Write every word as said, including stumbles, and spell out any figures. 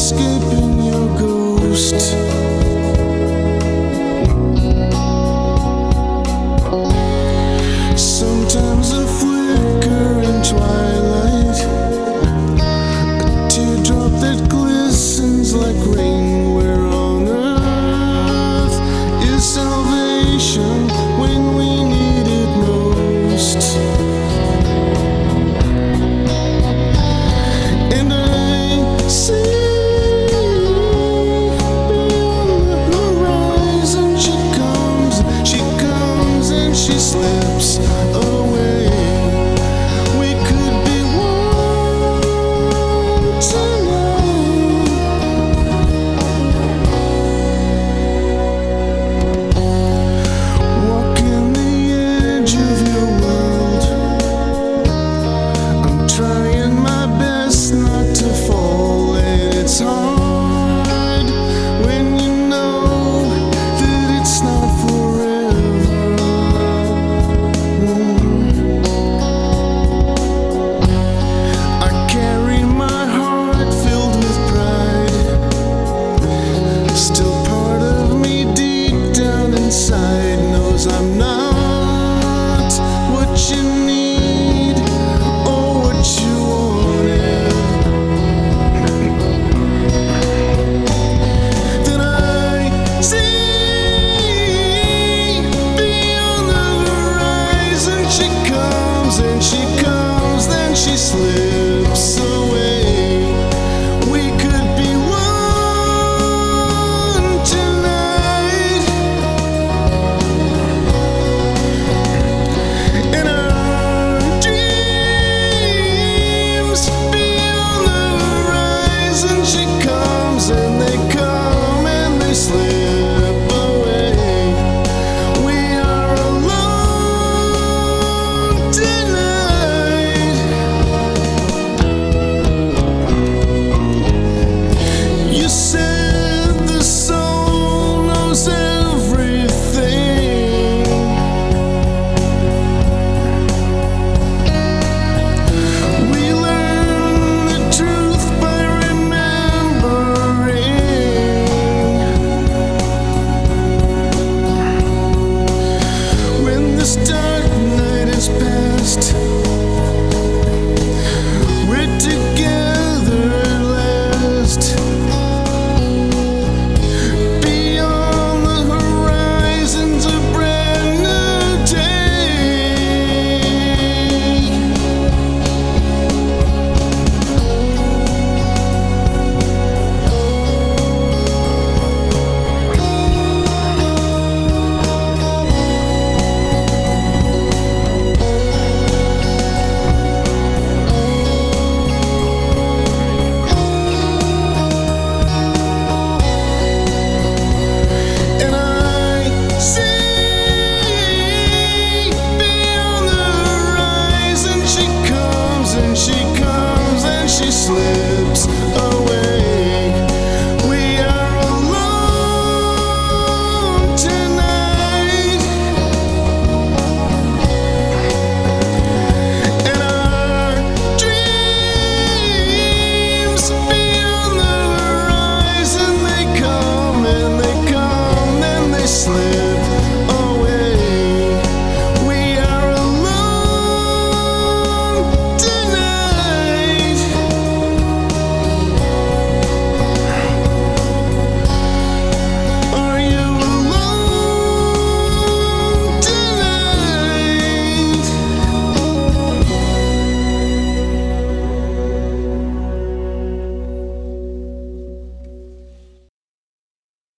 escaping your ghost. Sometimes a flickering twilight, a teardrop that glistens like rain. Where on earth is salvation when we need it most? And I see beyond the horizon, she comes, she comes and she slips away. We could be one tonight. Walking the edge of your world, I'm trying my best not to fall, and it's hard when you know that it's not forever. I carry my heart filled with pride. Still part of me deep down inside knows I'm not what you need or what you wanted. Then I see beyond the horizon, she comes and she comes, then she slips